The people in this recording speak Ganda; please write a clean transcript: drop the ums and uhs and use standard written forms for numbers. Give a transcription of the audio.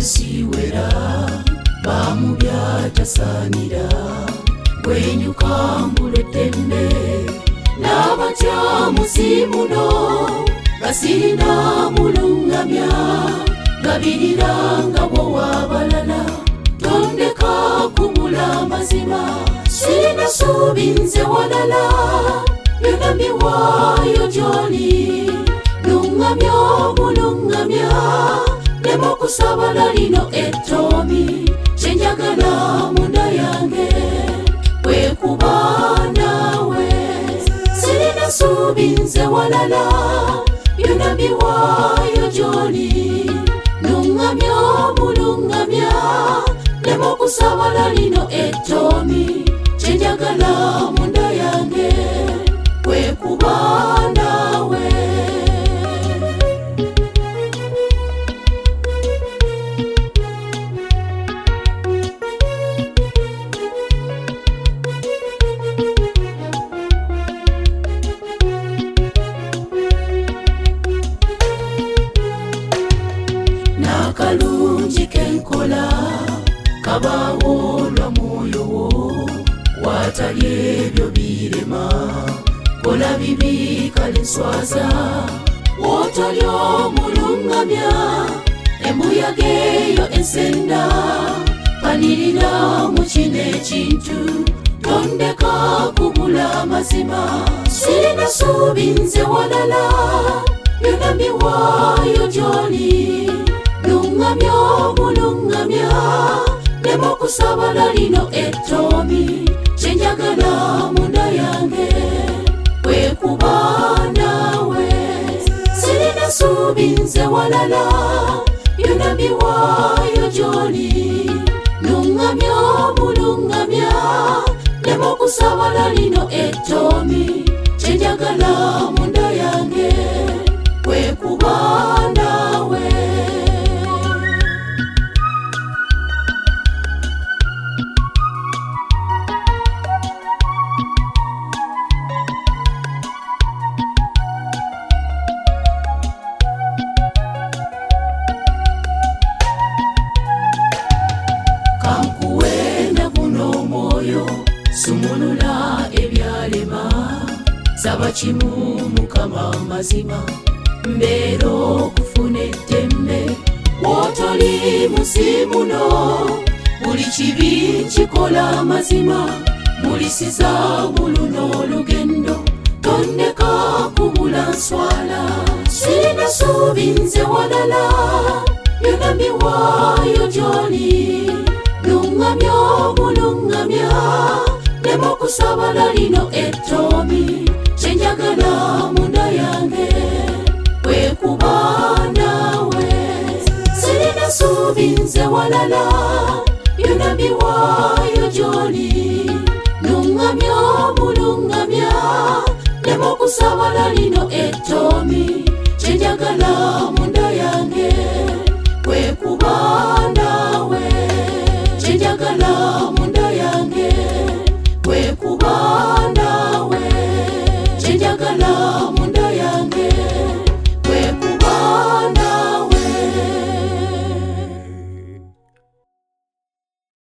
siwera bamubya tasanira gwenyuka mbuletende n'abatya musimuno gasirina mulungamya gabirira nga bwowabalala tondeka kubula mazima sirina suubi nze walala byonna mbiwaayo gy'oli lungamya omulungamya lema okusabala lino ettoomi kyenjagala munda yange bwekuba naawe sirina suubi nze walala byonna mbiwaayo gy'oli lungamya omulungamya lema okusabala lino ettoomi kyenjagala munda yange bwekuba naawe. Nakalungi kenkola kabaawo lwa mwoyo wo watali ebyo birema kola bibi kale nswaza wotali omulungamya embuyaga eyo ensenda panirira mu kino ekintu tondeka kubula mazima sirina suubi nze walala byonna mbiwaayo gy'oli lungamya omulungamya lema okusabala lino ettoomi kyenjagala munda yange bwekuba naawe sirina suubi nze walala byonna mbiwaayo gy'oli lungamya omulungamya lema okusabala lino ettoomi kyenjagala munda yange bwekuba naawe. Kankuwenda guno omwoyo sumulula ebyalema saba kimu mukama mazima mbeera okufuna eddembe wotoli musimuno buli kibi kikola mazima mulisiza muluno olugendo tondeka kubula nswala sirina suubi nze walala byonna mbiwaayo gy'oli lungamya omulungamya lema okusabala lino ettoomi kyenjagala munda yange bwekuba naawe sirina suubi nze walala byonna mbiwaayo gy'oli lungamya omulungamya lema okusabala lino ettoomi kyenjagala munda yange bwekuba naawe kyenjagala munda yange bwekuba naawe kyenjagala munda